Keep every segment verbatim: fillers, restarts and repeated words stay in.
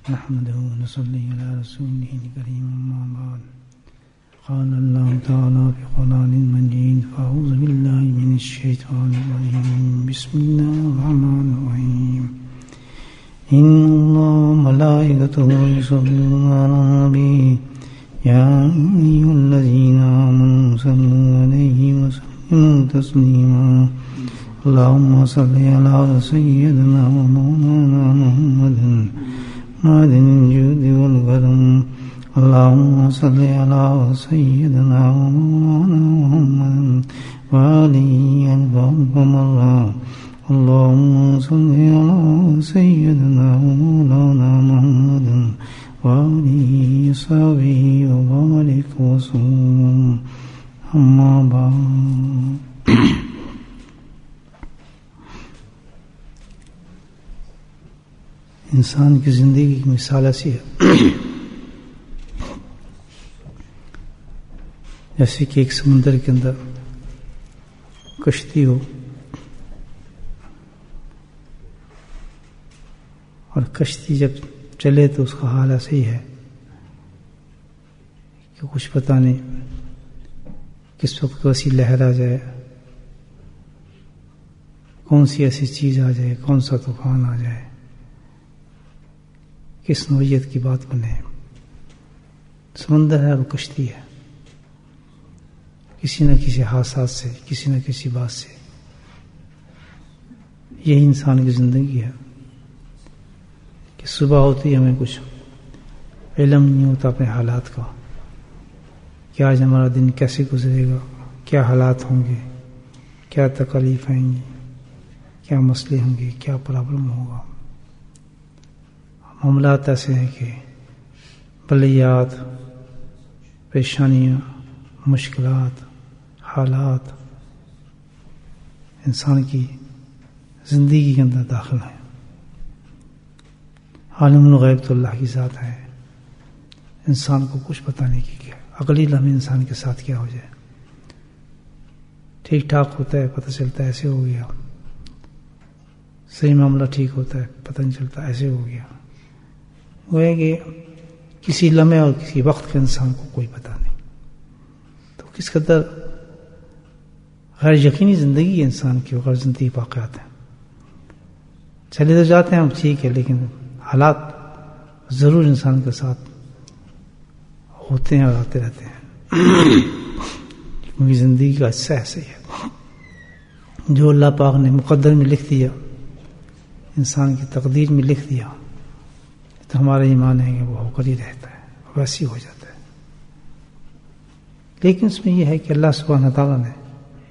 نحمده ونصلي على رسوله الكريم أما بعد قال الله تعالى في القرآن المجيد فأعوذ بالله من الشيطان الرجيم بسم الله الرحمن الرحيم إن الله وملائكته يصلون على النبي يا أيها الذين آمنوا صلوا عليه وسلموا تسليما اللهم صل على سيدنا ومولانا محمد معدن الجود والكرم اللهم صل على سيدنا ومولانا محمد وآله ألف مرة اللهم صل على سيدنا ومولانا محمد وآله وصحبه وبارك وسلم أما بعد. انسان کی زندگی کی مثال ایسی ہے جیسے کہ ایک سمندر کے اندر کشتی ہو اور کشتی جب چلے تو اس کا حال ایسا ہی ہے کہ کچھ پتہ نہیں کس وقت ویسی لہر آ جائے، کون سی ایسی چیز آ جائے، کون سا طوفان آ جائے، کس نوعیت کی بات بنے. سمندر ہے اور کشتی ہے، کسی نہ کسی حادثات سے، کسی نہ کسی بات سے. یہی انسان کی زندگی ہے کہ صبح ہوتی ہمیں کچھ علم نہیں ہوتا اپنے حالات کا کہ آج ہمارا دن کیسے گزرے گا، کیا حالات ہوں گے، کیا تکلیف آئیں گی، کیا مسئلے ہوں گے، کیا پرابلم ہوگا. معاملات ایسے ہیں کہ بلیات، پریشانیاں، مشکلات، حالات انسان کی زندگی کے اندر داخل ہیں. عالم الغیب تو اللہ کی ذات ہے، انسان کو کچھ پتہ نہیں کہ کیا اگلی لمحے انسان کے ساتھ کیا ہو جائے. ٹھیک ٹھاک ہوتا ہے پتہ چلتا ہے ایسے ہو گیا، صحیح معاملہ ٹھیک ہوتا ہے پتہ نہیں چلتا ایسے ہو گیا. وہ ہے کہ کسی لمحے اور کسی وقت کے انسان کو کوئی پتہ نہیں. تو کس قدر غیر یقینی زندگی ہے انسان کی، غیر زندگی واقعات ہیں. چلے تو جاتے ہیں ہم ٹھیک ہے، لیکن حالات ضرور انسان کے ساتھ ہوتے ہیں اور آتے رہتے ہیں. کیونکہ زندگی کا حصہ ایسے ہی ہے، جو اللہ پاک نے مقدر میں لکھ دیا، انسان کی تقدیر میں لکھ دیا، تو ہمارا ایمان ہے کہ وہ ہو کر ہی رہتا ہے، ویسی ہو جاتا ہے. لیکن اس میں یہ ہے کہ اللہ سبحانہ تعالیٰ نے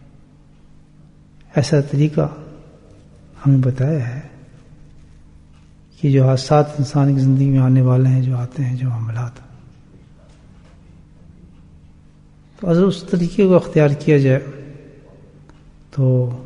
ایسا طریقہ ہمیں بتایا ہے کہ جو حادثات انسان کی زندگی میں آنے والے ہیں، جو آتے ہیں، جو معاملات، تو اگر اس طریقے کو اختیار کیا جائے تو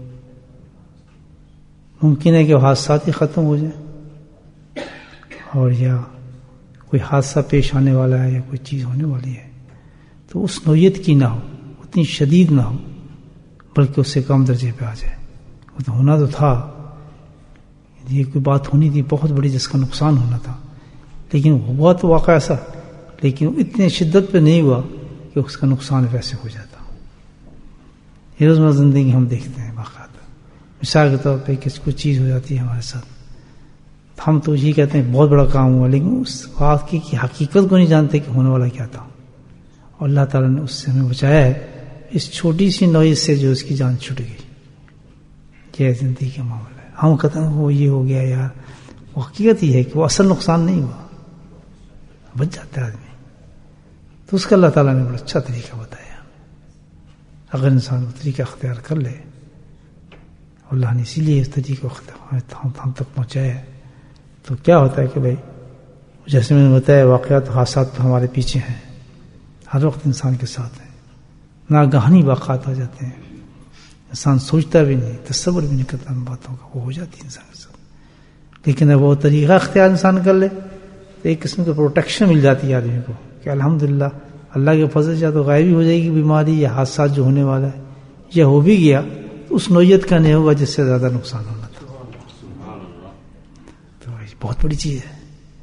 ممکن ہے کہ وہ حادثات ہی ختم ہو جائیں، اور یا کوئی حادثہ پیش آنے والا ہے یا کوئی چیز ہونے والی ہے تو اس نوعیت کی نہ ہو، اتنی شدید نہ ہو، بلکہ اس سے کم درجے پہ آ جائے. وہ تو ہونا تو تھا، یہ کوئی بات ہونی تھی بہت بڑی جس کا نقصان ہونا تھا، لیکن ہوا تو واقعہ ایسا، لیکن اتنے شدت پہ نہیں ہوا کہ اس کا نقصان ویسے ہو جاتا. یہ روزمرہ زندگی ہم دیکھتے ہیں واقعات. مثال کے طور پہ کچھ کچھ چیز ہو جاتی ہے ہمارے ساتھ، ہم تو یہ کہتے ہیں بہت بڑا کام ہوا، لیکن اس بات کی حقیقت کو نہیں جانتے کہ ہونے والا کیا تھا. اور اللہ تعالیٰ نے اس سے ہمیں بچایا ہے اس چھوٹی سی نوعیت سے جو اس کی جان چھوٹ گئی. یہ زندگی کا معاملہ ہے. ہم کہتے ہیں وہ یہ ہو گیا یار، وہ حقیقت یہ ہے کہ وہ اصل نقصان نہیں ہوا، بچ جاتا ہے آدمی. تو اس کا اللہ تعالیٰ نے بڑا اچھا طریقہ بتایا. اگر انسان وہ طریقہ اختیار کر لے، اللہ نے اسی لیے اس طریقے کو ہم تک پہنچایا ہے. تو کیا ہوتا ہے کہ بھائی جیسے میں نے بتایا واقعات حادثات تو ہمارے پیچھے ہیں، ہر وقت انسان کے ساتھ ہیں. ناگہانی واقعات آ جاتے ہیں، انسان سوچتا بھی نہیں، تصور بھی نہیں کرتا ان باتوں کا، وہ ہو جاتی ہے انسان کے ساتھ. لیکن اب وہ طریقہ اختیار انسان کر لے تو ایک قسم کی پروٹیکشن مل جاتی ہے آدمی کو کہ الحمدللہ اللہ کے فضل سے یا تو غائب ہی ہو جائے گی بیماری یا حادثات جو ہونے والا ہے، یا ہو بھی گیا تو اس نوعیت کا نہیں ہوگا جس سے زیادہ نقصان ہونا تھا. تو بہت بڑی چیز ہے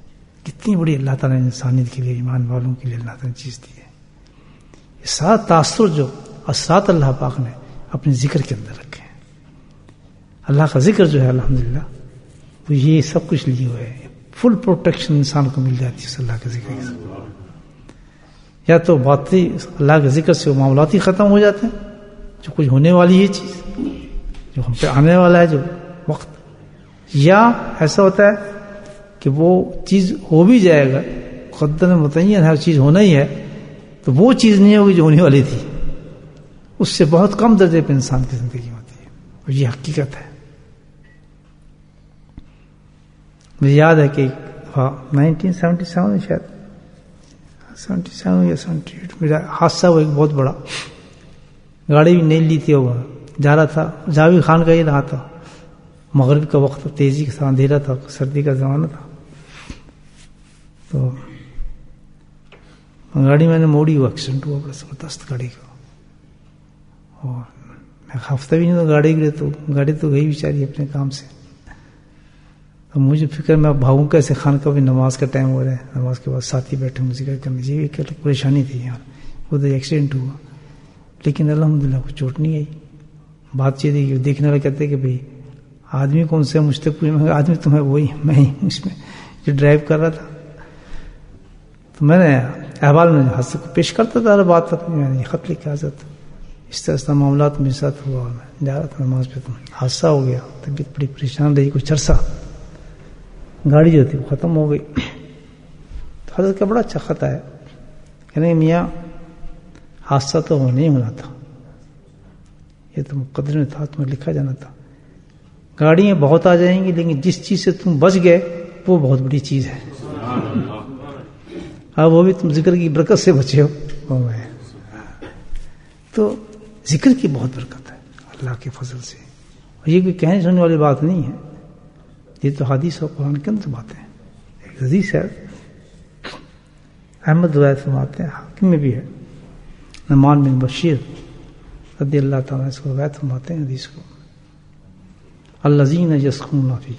کتنی بڑی اللہ تعالیٰ نے انسانیت کے لیے، ایمان والوں کے لیے اللہ تعالیٰ نے چیز دی ہے. یہ سارا تاثر جو اثرات اللہ پاک نے اپنے ذکر کے اندر رکھے ہیں. اللہ کا ذکر جو ہے الحمدللہ وہ یہ سب کچھ لیے ہوئے ہے. فل پروٹیکشن انسان کو مل جاتی ہے اس اللہ کے ذکر سے. یا تو باطنی اللہ کے ذکر سے وہ معاملات ہی ختم ہو جاتے ہیں، جو کچھ ہونے والی ہے چیز، جو ہم پہ آنے والا ہے جو وقت، یا ایسا ہوتا ہے کہ وہ چیز ہو بھی جائے گا، مقدر میں متعین ہے چیز ہونا ہی ہے، تو وہ چیز نہیں ہوگی جو ہونے والی تھی، اس سے بہت کم درجے پہ انسان کی زندگی ہوتی ہے. اور یہ حقیقت ہے. مجھے یاد ہے کہ نائنٹین سیونٹی سیون میں شاید سیونٹی سیون یا سیونٹی ایٹ میرا حادثہ ہوا ایک بہت بڑا. گاڑی بھی نہیں لی تھی، وہ جا رہا تھا، جا بھی خان کا ہی رہا تھا، مغرب کا وقت، تیزی کے ساتھ اندھیرا تھا، سردی کا زمانہ تھا. تو گاڑی میں نے موڑی، ہوا ایکسیڈنٹ ہوا بڑا زبردست گاڑی کا. اور میں ہفتہ بھی نہیں تھا گاڑی کے لیے، تو گاڑی تو گئی بیچاری اپنے کام سے. تو مجھے فکر میں بھاگوں کیسے، خان کا بھی نماز کا ٹائم ہو رہا ہے، نماز کے بعد ساتھی بیٹھے مجھے ذکر کرنے. یہ ایک پریشانی تھی یار، وہ تو ایکسیڈنٹ ہوا، لیکن الحمدللہ کوئی چوٹ نہیں آئی. بات یہ تھی کہ دیکھنے والے کہتے کہ بھئی آدمی کون سے مجھ تک پوچھے، آدمی تمہیں وہی میں ہی اس میں جو ڈرائیو کر رہا تھا. تو میں نے احوال میں حادثے کو پیش کرتا تھا، ہر بات اپنی میں نے خط لکھا حضرت اس طرح سے معاملات میرے ساتھ ہوا، میں جا رہا تھا نماز پہ، تو حادثہ ہو گیا، طبیعت بڑی پریشان رہی کچھ عرصہ، گاڑی جو تھی وہ ختم ہو گئی. تو حضرت کا بڑا اچھا خط ہے، کہنے میاں حادثہ تو ہونے ہی ہونا تھا، یہ تو مقدر میں تھا، تمہیں لکھا جانا تھا. گاڑیاں بہت آ جائیں گی، لیکن جس چیز سے تم بچ گئے وہ بہت بڑی چیز ہے. اب وہ بھی تم ذکر کی برکت سے بچے ہو. تو ذکر کی بہت برکت ہے اللہ کے فضل سے. اور یہ کوئی کہنے سننے والی بات نہیں ہے، یہ تو حدیث اور قرآن کے اندر باتیں ہیں. ایک حدیث ہے احمد روایت فرماتے ہیں، حاکم میں بھی ہے، نعمان بن بشیر رضی اللہ تعالیٰ اس کو روایت فرماتے ہیں حدیث کو، الذین یسقون فی،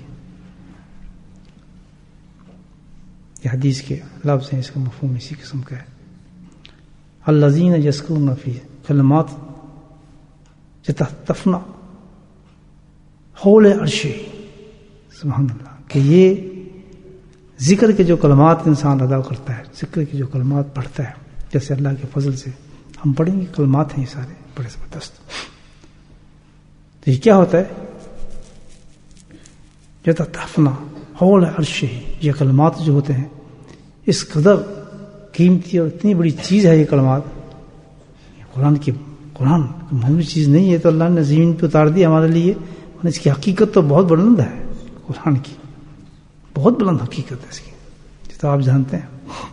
یہ حدیث کے لفظ ہیں، اس کا مفہوم اسی قسم کا ہے. الذین یسقون فی کلمات یتحتفن حول عرش، سبحان اللہ، کہ یہ ذکر کے جو کلمات انسان ادا کرتا ہے، ذکر کے جو کلمات پڑھتا ہے، جیسے اللہ کے فضل سے ہم پڑھیں گے کلمات ہیں یہ سارے بڑے زبردست. تو یہ کیا ہوتا ہے؟ یتحتفن حول عرش، یہ کلمات جو ہوتے ہیں اس قدر قیمتی اور اتنی بڑی چیز ہے یہ کلمات. قرآن کی قرآن معمولی چیز نہیں ہے، تو اللہ نے زمین پہ اتار دی ہمارے لیے، اور اس کی حقیقت تو بہت بلند ہے. قرآن کی بہت بلند حقیقت ہے اس کی، یہ تو آپ جانتے ہیں.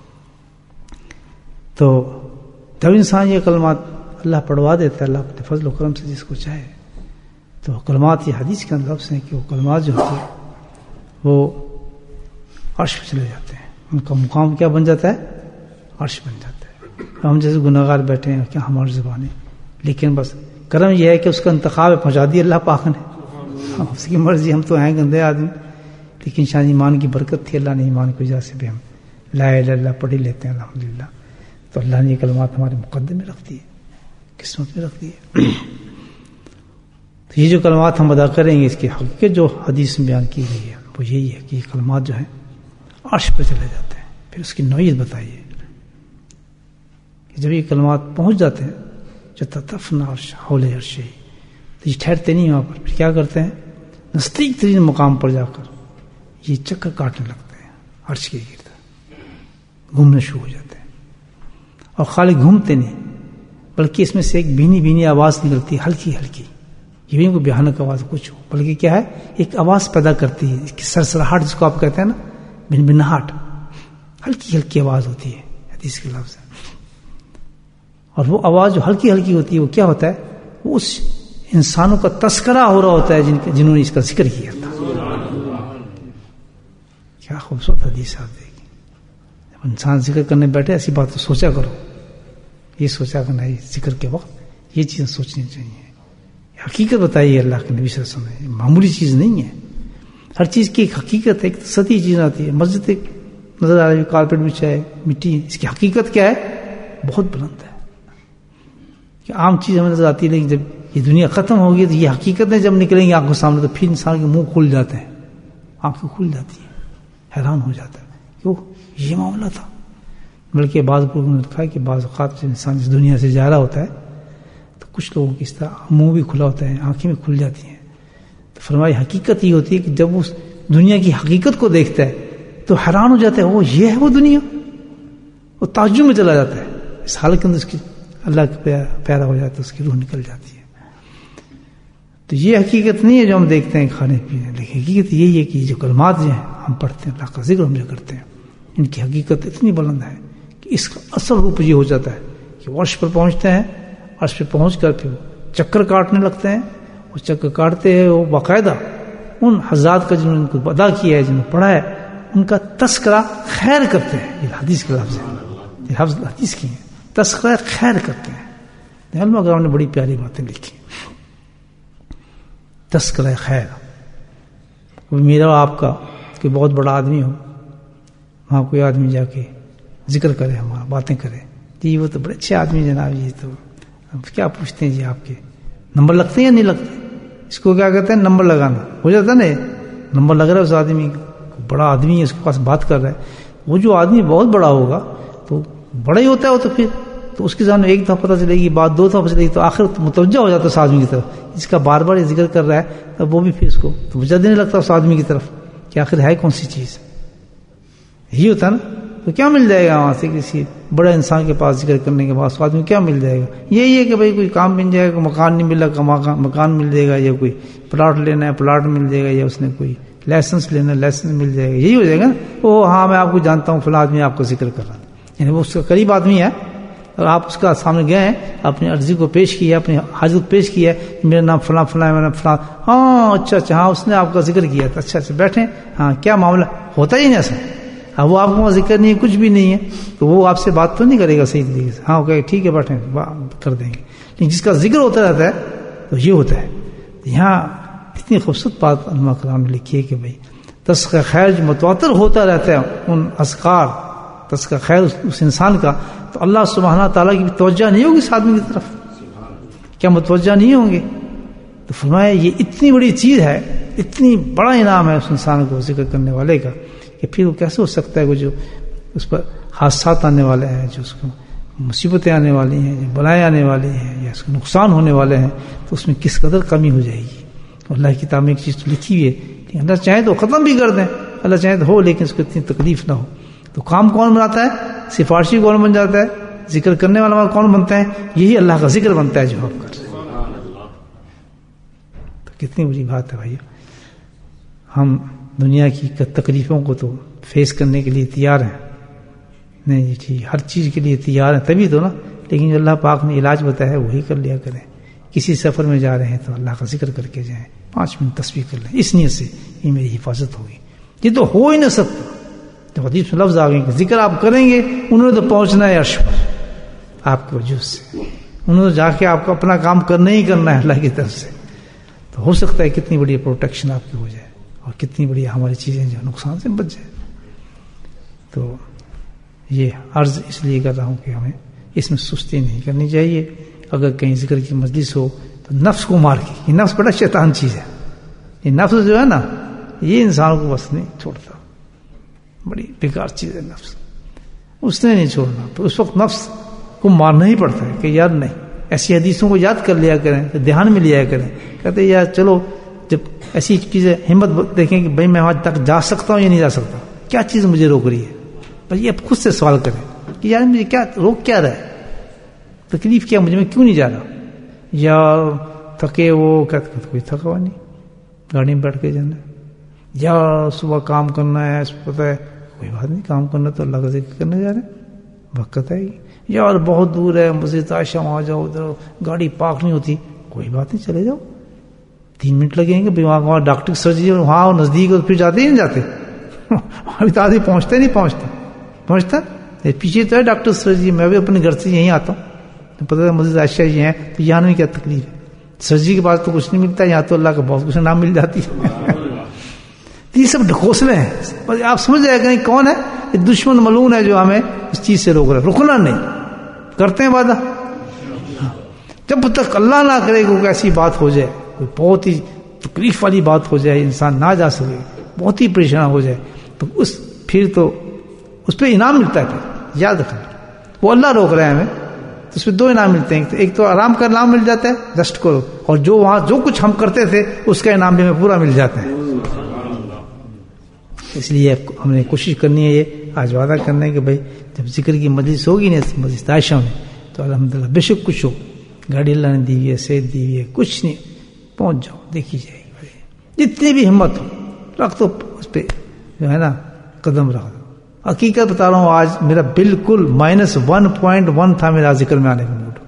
تو جب انسان یہ کلمات اللہ پڑھوا دیتا ہے، اللہ اپنے فضل و کرم سے جس کو چاہے، تو کلمات یہ حدیث کے اندر لفظ ہیں کہ وہ کلمات جو ہوتے ہیں وہ عرش پہ چلے جاتے ہیں، ان کا مقام کیا بن جاتا ہے؟ عرش بن جاتا ہے. ہم جیسے گناہگار بیٹھے ہیں، کیا ہماری زبانیں، لیکن بس کرم یہ ہے کہ اس کا انتخاب پہنچا دیا اللہ پاک نے، اس کی مرضی. ہم تو ہیں گندے آدمی، لیکن شاید ایمان کی برکت تھی، اللہ نے ایمان کی وجہ سے بھی ہم لا الہ الا اللہ پڑھ ہی لیتے ہیں الحمدللہ. تو اللہ نے یہ کلمات ہمارے مقدم میں رکھ دی ہے، قسمت میں رکھ دی ہے. تو یہ جو کلمات ہم ادا کریں گے، اس کی حقیقت جو حدیث میں بیان کی گئی ہے وہ یہی ہے کہ یہ کلمات جو ہیں عرش پہ چلے جاتے ہیں. پھر اس کی نوعیت بتائیے کہ جب یہ کلمات پہنچ جاتے ہیں جو تتفن عرش حول عرش، تو یہ ٹھہرتے نہیں وہاں پر، پھر کیا کرتے ہیں؟ نزدیک ترین مقام پر جا کر یہ چکر کاٹنے لگتے ہیں عرش کے گرد، گھومنے شروع ہو جاتے ہیں. اور خالی گھومتے نہیں، بلکہ اس میں سے ایک بھینی بھینی آواز نکلتی ہے، ہلکی ہلکی. یہ بھی کوئی بھیانک آواز کچھ ہو، بلکہ کیا ہے؟ ایک آواز پیدا کرتی ہے، اس کی سرسراہٹ جس کو آپ کہتے ہیں نا، بن بناہٹ، ہلکی ہلکی آواز ہوتی ہے، حدیث کے لفظ ہے. اور وہ آواز جو ہلکی ہلکی ہوتی ہے وہ کیا ہوتا ہے؟ وہ اس انسانوں کا تذکرہ ہو رہا ہوتا ہے جن جنہوں نے اس کا ذکر کیا تھا. کیا خوبصورت حدیث آپ دیکھیں. جب انسان ذکر کرنے بیٹھے ایسی بات تو سوچا کرو، یہ سوچا کرنا ہے ذکر کے وقت، یہ چیزیں سوچنی چاہیے. حقیقت بتائیے اللہ کے نبی صلی اللہ علیہ وسلم، معمولی چیز نہیں ہے. ہر چیز کی ایک حقیقت ہے، ایک سطحی چیز آتی ہے. مسجد نظر آ رہی ہے کارپیٹ بچھا ہے مٹی ہے، اس کی حقیقت کیا ہے؟ بہت بلند ہے. کہ عام چیز ہمیں نظر آتی ہے، لیکن جب یہ دنیا ختم ہوگی تو یہ حقیقتیں جب نکلیں گی آنکھوں سامنے تو پھر انسان کے منہ کھل جاتے ہیں، آنکھیں کھل جاتی ہیں، حیران ہو جاتا ہے کیوں یہ معاملہ تھا. بلکہ بعض لوگوں نے لکھا ہے کہ بعض اوقات جب انسان اس دنیا سے جا رہا ہوتا ہے تو کچھ لوگوں کی اس طرح منہ بھی کھلا ہوتا ہے، آنکھیں بھی کھل جاتی ہیں. تو فرمائی حقیقت یہ ہوتی ہے کہ جب اس دنیا کی حقیقت کو دیکھتا ہے تو حیران ہو جاتا ہے، وہ یہ ہے وہ دنیا، وہ تعجب میں چلا جاتا ہے. اس حال کے اندر اس کی اللہ کا پیارا ہو جاتا ہے، اس کی روح نکل جاتی ہے. تو یہ حقیقت نہیں ہے جو ہم دیکھتے ہیں کھانے پینے، لیکن حقیقت یہی ہے کہ جو کلمات جو ہیں ہم پڑھتے ہیں، اللہ کا ذکر ہم جو کرتے ہیں، ان کی حقیقت اتنی بلند ہے کہ اس کا اصل روپ یہ ہو جاتا ہے کہ عرش پر پہنچتے ہیں، عرش پہ پہنچ کر پھر چکر کاٹنے لگتے ہیں. وہ چکر کاٹتے ہیں، وہ باقاعدہ ان حضرات کا جنہوں نے ان کو ادا کیا ہے، جنہوں نے پڑھا ہے، ان کا تذکرہ خیر کرتے ہیں. یہ حدیث کے لفظ ہے، یہ لفظ حدیث کی ہیں، تذکرہ خیر کرتے ہیں. علماء کرام نے بڑی پیاری باتیں لکھی. تذکرہ خیر، میرا آپ کا کوئی بہت بڑا آدمی ہو، وہاں کوئی آدمی جا کے ذکر کرے، ہمارا باتیں کرے، جی وہ تو بڑے اچھے آدمی جناب، جی تو کیا پوچھتے ہیں جی آپ کے نمبر لگتے ہیں یا نہیں لگتے؟ اس کو کیا کہتے ہیں؟ نمبر لگانا. ہو جاتا ہے نا، نمبر لگ رہا ہے اس آدمی کا، بڑا آدمی ہے، اس کے پاس بات کر رہا ہے. وہ جو آدمی بہت بڑا ہوگا تو بڑا ہی ہوتا ہے وہ، تو پھر تو اس کے سامنے ایک دفعہ پتہ چلے گی بات، دو دفعہ پتہ چلے گی، تو آخر تو متوجہ ہو جاتا ہے اس آدمی کی طرف. اس کا بار بار یہ ذکر کر رہا ہے تب وہ بھی پھر اس کو توجہ دینے لگتا ہے اس آدمی کی طرف کہ آخر ہے کون سی چیز. یہی ہوتا ہے نا. تو کیا مل جائے گا وہاں سے کسی بڑے انسان کے پاس ذکر کرنے کے بعد اس آدمی کو کیا مل جائے گا؟ یہی ہے کہ بھائی کوئی کام مل جائے گا، مکان نہیں مل رہا مکان مل جائے گا، یا کوئی پلاٹ لینا ہے پلاٹ مل جائے گا، یا اس نے کوئی لائسنس لینا ہے لائسنس مل جائے گا. یہی ہو جائے گا نا. وہ ہاں میں آپ کو جانتا ہوں، فلاں آدمی آپ کو ذکر کر رہا ہے، یعنی وہ اس کا قریب آدمی ہے، اور آپ اس کا سامنے گئے ہیں، اپنی عرضی کو پیش کیا، اپنی حاجت پیش کیا ہے، میرا نام فلاں فلاں میرا فلاں. ہاں اچھا اچھا، ہاں اس نے آپ کا ذکر کیا تھا، اچھا اچھا بیٹھیں، ہاں کیا معاملہ ہوتا ہی نہیں ایسا. اب وہ آپ کو ذکر نہیں ہے، کچھ بھی نہیں ہے، تو وہ آپ سے بات تو نہیں کرے گا صحیح طریقے سے. ہاں اوکے ٹھیک ہے بیٹھیں، کر دیں گے. لیکن جس کا ذکر ہوتا رہتا ہے تو یہ ہوتا ہے. یہاں اتنی خوبصورت بات علماء کرام نے لکھی ہے کہ بھائی تذکرہ خیر جو متواتر ہوتا رہتا ہے، ان اذکار تذکرہ خیر اس انسان کا، تو اللہ سبحانہ تعالیٰ کی بھی توجہ نہیں ہوگی اس آدمی کی طرف. کیا متوجہ نہیں ہوں گے؟ تو فرمایا یہ اتنی بڑی چیز ہے، اتنی بڑا انعام ہے اس انسان کو ذکر کرنے والے کا، کہ پھر وہ کیسے ہو سکتا ہے وہ جو اس پر حادثات آنے والے ہیں، جو اس کو مصیبتیں آنے والی ہیں، جو بلائیں آنے والی ہیں، یا اس کو نقصان ہونے والے ہیں، تو اس میں کس قدر کمی ہو جائے گی. اللہ کی کتاب میں ایک چیز تو لکھی ہوئی ہے، اللہ چاہے تو ختم بھی کر دیں، اللہ چاہے تو ہو، لیکن اس کو اتنی تکلیف نہ ہو. تو کام کون بناتا ہے؟ سفارشی کون بن جاتا ہے؟ ذکر کرنے والا کون بنتا ہے؟ یہی اللہ کا ذکر بنتا ہے جو آپ کر رہے ہیں. تو کتنی بڑی بات ہے بھائی. ہم دنیا کی تکلیفوں کو تو فیس کرنے کے لیے تیار ہیں، نہیں جی ہر چیز کے لیے تیار ہیں، تبھی تو نا. لیکن جو اللہ پاک نے علاج بتایا ہے وہی کر لیا کریں. کسی سفر میں جا رہے ہیں تو اللہ کا ذکر کر کے جائیں، پانچ منٹ تسبیح کر لیں، اس نیت سے یہ میری حفاظت ہوگی. یہ تو ہو ہی نہ سکتا. تو حدیث میں لفظ آ گئے کہ ذکر آپ کریں گے، انہوں نے تو پہنچنا ہے عرش پر آپ کے وجود سے، انہوں نے جا کے آپ کو اپنا کام کرنا ہی کرنا ہے اللہ کی طرف سے. تو ہو سکتا ہے کتنی بڑی پروٹیکشن آپ کی ہو جائے، اور کتنی بڑی ہماری چیزیں جو نقصان سے بچ جائیں. تو یہ عرض اس لیے کر رہا ہوں کہ ہمیں اس میں سستی نہیں کرنی چاہیے. اگر کہیں ذکر کی مجلس ہو تو نفس کو مار کے، یہ نفس بڑا شیطان چیز ہے، یہ نفس جو ہے نا یہ انسان کو بس نہیں چھوڑتا، بڑی بیکار چیز ہے نفس، اس نے نہیں چھوڑنا. تو اس وقت نفس کو مارنا ہی پڑتا ہے کہ یار نہیں، ایسی حدیثوں کو یاد کر لیا کریں، دھیان میں لیا کریں. کہتے یار چلو جب ایسی چیزیں ہمت دیکھیں کہ بھائی میں وہاں تک جا سکتا ہوں یا نہیں جا سکتا، کیا چیز مجھے روک رہی ہے، بھائی یہ خود سے سوال کریں کہ یار مجھے کیا روک کیا رہا ہے، تکلیف کیا مجھے، میں کیوں نہیں جا رہا. یا تھکے وہ کہتے کوئی تھکا ہوا نہیں، گاڑی میں بیٹھ کے جانا ہے، یا صبح کام کرنا ہے، پتہ ہے کوئی بات نہیں، کام کرنا تو اللہ کا ذکر کرنے جا رہے ہیں، وقت آئے گی. یار بہت دور ہے مسجد عائشہ وہاں جاؤ، ادھر گاڑی پارک نہیں ہوتی، کوئی بات نہیں چلے جاؤ، تین منٹ لگیں گے، وہاں وہاں ڈاکٹر کی سرجری وہاں نزدیک ہے، پھر جاتے ہی نہیں جاتے ابھی تو آدمی پہنچتے نہیں پہنچتے پہنچتا پیچھے تو ہے ڈاکٹر سرجری. میں بھی اپنے گھر سے یہیں آتا ہوں، پتہ ہے مسجد عائشہ جی ہیں، تو یہاں میں کیا تکلیف ہے، سرجری کے بعد تو کچھ نہیں ملتا، یہاں تو اللہ کا بہت کچھ نام مل جاتی ہے یہ سب ڈھکوسلے ہیں. آپ سمجھ جائے کہیں کون ہے یہ دشمن ملعون ہے جو ہمیں اس چیز سے روک رہا ہے. رکنا نہیں. کرتے ہیں وعدہ, جب تک اللہ نہ کرے کوئی ایسی بات ہو جائے, کوئی بہت ہی تکلیف والی بات ہو جائے, انسان نہ جا سکے, بہت ہی پریشان ہو جائے, تو اس پھر تو اس پہ انعام ملتا ہے. پھر یاد رکھنا وہ اللہ روک رہے ہیں ہمیں, تو اس پہ دو انعام ملتے ہیں. ایک تو آرام کا انعام مل جاتا ہے ریسٹ کرو, اور جو وہاں جو کچھ ہم کرتے تھے اس کا انعام بھی ہمیں پورا مل جاتا ہے. اس لیے ہم نے کوشش کرنی ہے, یہ آج وعدہ کرنا ہے کہ بھائی جب ذکر کی مجلس ہوگی نا مجلس عائشہ میں, تو الحمدللہ بے شک کچھ ہو, گاڑی اللہ نے دی ہوئی ہے, صحت دی ہوئی ہے, کچھ نہیں, پہنچ جاؤ, دیکھی جائے گی. جتنی بھی ہمت ہو رکھ دو اس پہ, جو ہے نا قدم رکھ دو. حقیقت بتا رہا ہوں, آج میرا بالکل مائنس ون پوائنٹ ون تھا میرا ذکر میں آنے کا موڈ.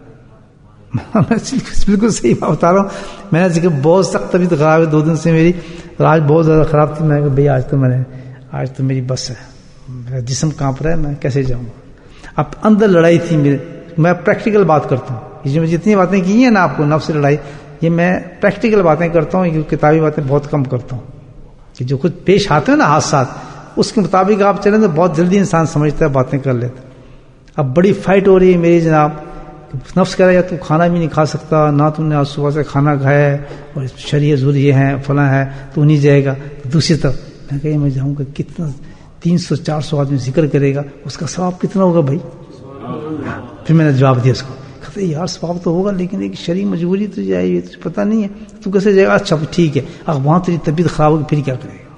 بالکل صحیح بات بتا رہا ہوں. میں نے ذکر بہت سخت طبیعت خراب ہے دو دن سے میری, اور آج بہت زیادہ خراب تھی. میں کہ بھائی آج تو میں نے آج تو میری بس ہے, میرا جسم کانپ رہا ہے, میں کیسے جاؤں گا. اب اندر لڑائی تھی میرے. میں پریکٹیکل بات کرتا ہوں, یہ جو میں جتنی باتیں کی ہیں نا آپ کو نفس سے لڑائی, یہ میں پریکٹیکل باتیں کرتا ہوں, یہ کتابی باتیں بہت کم کرتا ہوں. کہ جو کچھ پیش آتے ہیں نا حادثات, اس کے مطابق آپ چلیں تو بہت جلدی انسان سمجھتا ہے, باتیں کر لیتا ہے. اب بڑی فائٹ ہو رہی ہے میری جناب, نفس کہہ رہا ہے یا تو کھانا بھی نہیں کھا سکتا, نہ تم نے آج صبح سے کھانا کھایا ہے, اور شریع ضرور یہ ہیں فلاں ہے, تو نہیں جائے گا. دوسری طرف میں کہا میں جاؤں گا, کتنا تین سو چار سو آدمی ذکر کرے گا, اس کا ثواب کتنا ہوگا بھائی. پھر میں نے جواب دیا اس کو, کہتے یار ثواب تو ہوگا لیکن ایک شرعی مجبوری تو جائے گی, تجھے پتہ نہیں ہے تو کیسے جائے گا. اچھا ٹھیک ہے, اب وہاں تیری طبیعت خراب ہوگی پھر کیا کرے گا.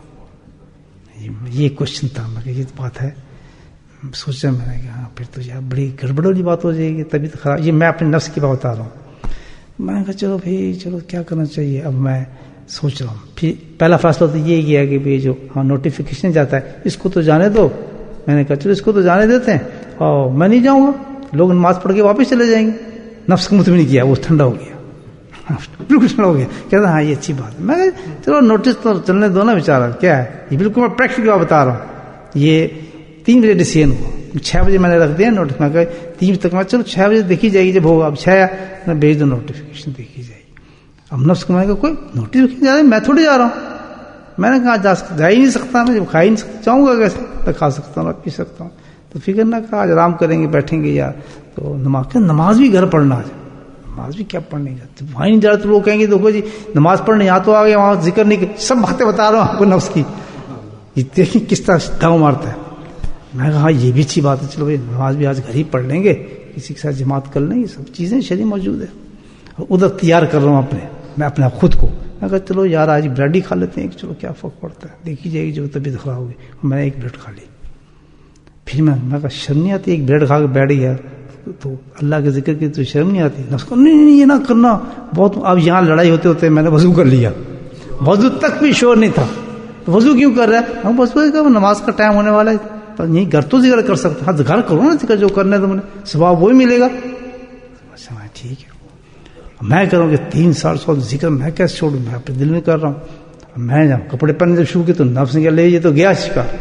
یہ کوشچن تھا. میں کہ یہ بات ہے, سوچا میں نے کہ ہاں پھر تو یار بڑی گڑبڑ والی بات ہو جائے گی, طبیعت خراب. یہ میں اپنے نفس کی بات بتا رہا ہوں. میں نے کہا چلو بھائی چلو کیا کرنا چاہیے. اب میں سوچ رہا ہوں, پھر پہلا فیصلہ تو یہ کیا کہ بھائی جو ہاں نوٹیفیکیشن جاتا ہے اس کو تو جانے دو. میں نے کہا چلو اس کو تو جانے دیتے ہیں, اور میں نہیں جاؤں گا, لوگ نماز پڑھ کے واپس چلے جائیں گے. نفس کو مطمئن کیا, وہ ٹھنڈا ہو گیا, بالکل ٹھنڈا ہو گیا. کہتا ہاں یہ اچھی بات ہے. میں کہا چلو نوٹس تو چلنے دو نا بیچارہ, کیا ہے یہ, بالکل میں پریکٹیکل بات بتا رہا ہوں. یہ تین بجے ڈیسیژن ہوا, چھ بجے میں نے رکھ دیا نوٹس. میں کہا تین بجے تک میں چلو چھ بجے دیکھی جائے گی, جب ہوگا اب چھ میں بھیج دو نوٹیفیکیشن, دیکھی جائے گی. اب نفس کو میں کہا کوئی نوٹیفیکیشن جا رہا ہے, میں تھوڑی جا رہا ہوں. میں نے کہا جا جا ہی نہیں سکتا, میں جب کھا ہی نہیں سکتا جاؤں گا کیسے, میں کھا سکتا ہوں پی سکتا ہوں. تو فکر نہ کہا آج آرام کریں گے, بیٹھیں گے یار. تو نماز نماز بھی گھر پڑھنا ہے, نماز بھی کیا پڑھنے جاتے وہاں نہیں جا رہے, تو لوگ کہیں گے دیکھو جی نماز پڑھنے یہاں تو آ گیا, وہاں ذکر نہیں. سب باتیں بتا رہا ہوں آپ کو نفس کی, یہ دیکھیں کس طرح داؤ مارتا ہے. میں کہا یہ بھی اچھی بات ہے, چلو بھائی نماز بھی آج گھر ہی پڑھ لیں گے, کسی کے ساتھ جماعت کر لیں گے, سب چیزیں شریع موجود ہے. اور ادھر تیار کر رہا ہوں اپنے میں اپنے خود کو. میں کہا چلو یار آج بریڈ ہی کھا لیتے ہیں, چلو کیا فرق پڑتا ہے, دیکھی جائے گی جو طبیعت خراب ہوگی. میں نے ایک بریڈ کھا لی. پھر میں میں کہا شرم نہیں آتی, ایک بریڈ کھا کے بیٹھ گیا تو اللہ کے ذکر کی تو شرم نہیں آتی. نفس کو نہیں نہیں یہ نہ کرنا بہت. اب یہاں لڑائی ہوتے ہوتے میں نے وضو کر لیا, وضو تک بھی شور نہیں تھا. وضو کیوں کر رہا ہے, ہم وضو کا نماز کا ٹائم ہونے والا ہے, یہیں گھر تو ذکر کر سکتا, ہاں گھر کرو نا ذکر, جو کرنا ہے تم نے ثواب وہی ملے گا. اچھا ٹھیک ہے, میں کروں گا تین سال سو ذکر, میں کیسے چھوڑوں, میں اپنے دل میں کر رہا ہوں. میں جب کپڑے پہننے جب شروع کیے تو نفس نے کیا لے, یہ تو گیا شکار,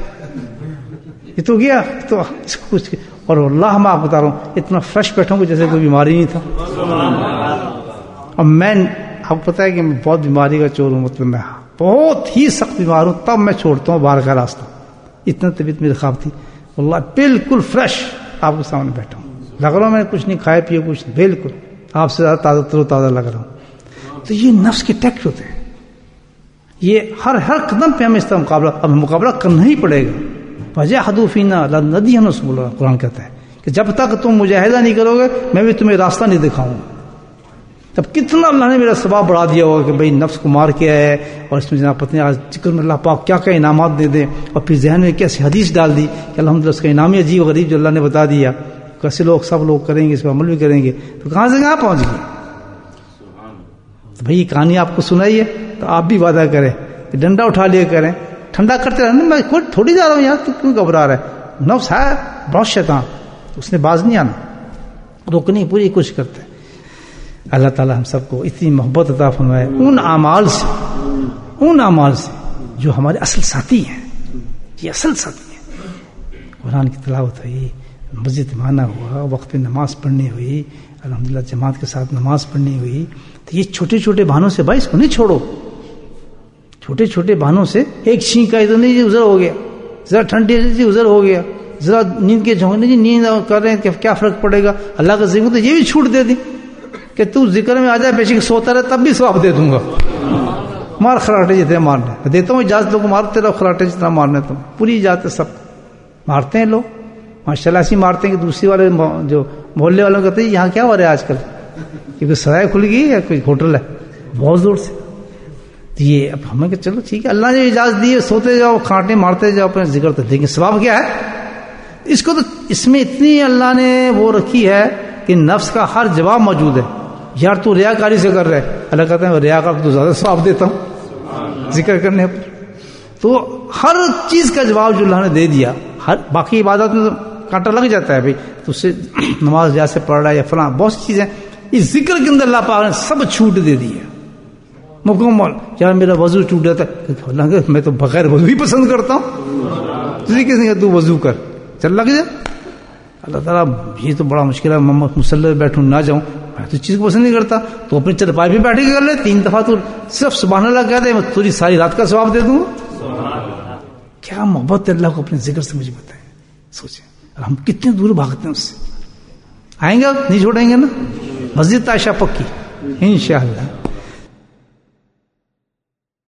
یہ تو گیا. تو کچھ اور اللہ میں آپ بتا رہا ہوں اتنا فریش بیٹھا ہوں جیسے کوئی بیماری نہیں تھا. اور میں آپ کو پتا ہے کہ میں بہت بیماری کا چور ہوں, مطلب میں بہت ہی سخت بیمار ہوں, تب میں چھوڑتا ہوں باہر کا راستہ. اتنا طبیعت میری خراب تھی, اللہ بالکل فریش آپ کے سامنے بیٹھا ہوں, لگ رہا ہوں میں نے کچھ نہیں کھایا پیا, کچھ نہیں, بالکل آپ سے زیادہ تازہ تر و تازہ لگ رہا ہوں. تو یہ نفس کے ٹیکٹ ہوتے ہیں, یہ ہر ہر قدم پہ ہمیں اس طرح مقابلہ, اب مقابلہ کرنا ہی پڑے گا. وجاہدوا فینا لنہدینہم سبلنا, قرآن کہتا ہے کہ جب تک تم مجاہدہ نہیں کرو گے میں بھی تمہیں راستہ نہیں دکھاؤں گا. تب کتنا اللہ نے میرا ثواب بڑھا دیا ہوگا کہ بھائی نفس کو مار کے آئے, اور اس میں جناب پتنی آج ذکر میں اللہ پاک کیا کیا انعامات دے دیں, اور پھر ذہن میں کیسی حدیث ڈال دی کہ الحمدللہ اس کا انعام عجیب و غریب جو اللہ نے بتا دیا, کیسے لوگ سب لوگ کریں گے, اس پہ عمل بھی کریں گے, تو کہاں سے کہاں پہنچ گئے. تو بھائی یہ کہانی آپ کو سنائی ہے تو آپ بھی وعدہ کریں, ڈنڈا اٹھا لیا کریں, ٹھنڈا کرتے رہنا. میں خود تھوڑی جا رہا ہوں یار, تو کیوں گھبرا رہا ہے, نفس ہے بہت شیطان, اس نے باز نہیں آنا, روکنے کی پوری کوشش کرتا ہے. اللہ تعالی ہم سب کو اتنی محبت عطا فرمائے ان اعمال سے, ان اعمال سے جو ہمارے اصل ساتھی ہیں. یہ اصل ساتھی ہیں. قرآن کی تلاوت ہوئی, مسجد مانا ہوا, وقت پہ نماز پڑھنی ہوئی, الحمدللہ جماعت کے ساتھ نماز پڑھنی ہوئی. تو یہ چھوٹے چھوٹے بہانوں سے بھائی اس کو نہیں چھوڑو, چھوٹے چھوٹے بہانوں سے ایک چھینک کا ادھر نہیں جی ادھر ہو گیا, ذرا ٹھنڈی جی ادھر ہو گیا, ذرا نیند کے جھونکنے جی نیند کر رہے ہیں کہ کیا فرق پڑے گا, اللہ کا ذکر تو یہ بھی چھوٹ دے دی کہ تو ذکر میں آ جائے, بیشک سوتا رہے تب بھی ثواب دے دوں گا. مار خراٹے جتنے مارنے دیتا ہوں اجازت, لوگ مارتے رہو خراٹے جتنا مارنے, تم پوری اجازت ہے, سب مارتے ہیں لوگ ماشاء اللہ ایسی مارتے ہیں کہ دوسری والے جو محلے والوں کہتے ہیں یہاں کیا ہو رہا ہے آج کل, کیونکہ سرائے کھل گئی یا کوئی ہوٹل ہے بہت زور سے. یہ اب ہمیں کہ چلو ٹھیک ہے, اللہ نے اجازت دی ہے, سوتے جاؤ کھانٹے مارتے جاؤ اپنے ذکر تو دیکھیں ثواب کیا ہے. اس کو تو اس میں اتنی اللہ نے وہ رکھی ہے کہ نفس کا ہر جواب موجود ہے. یار تو ریاکاری سے کر رہے, اللہ کہتے ہیں ریاکار کو تو زیادہ ثواب دیتا ہوں ذکر کرنے پر. تو ہر چیز کا جواب جو اللہ نے دے دیا, ہر باقی عبادت میں تو کانٹا لگ جاتا ہے بھائی, تو اس سے نماز جیسے پڑھ رہا ہے یا فلاں بہت سی چیزیں, اس ذکر کے اندر اللہ پاک نے سب چھوٹ دے دی ہے مکمل. یار میرا وضو ٹوٹ جاتا ہے, اللہ کہ میں تو بغیر وضو ہی پسند کرتا ہوں, تجھے کس نے کہا تو وضو کر چل لگ جائے. اللہ تعالیٰ یہ تو بڑا مشکل ہے, محمد مسلح بیٹھوں نہ جاؤں, میں تو چیز کو پسند نہیں کرتا, تو اپنی چرپائی پہ بیٹھ کے کر لے, تین دفعہ تو صرف سبحان اللہ کہہ دے, میں تجھے ساری رات کا ثواب دے دوں. کیا محبت ہے اللہ کو اپنے ذکر سے, مجھے بتائیں. سوچیں ہم کتنے دور بھاگتے ہیں اس سے. آئیں گے نہیں چھوڑیں گے نا, مسجد عائشہ پکی انشاءاللہ.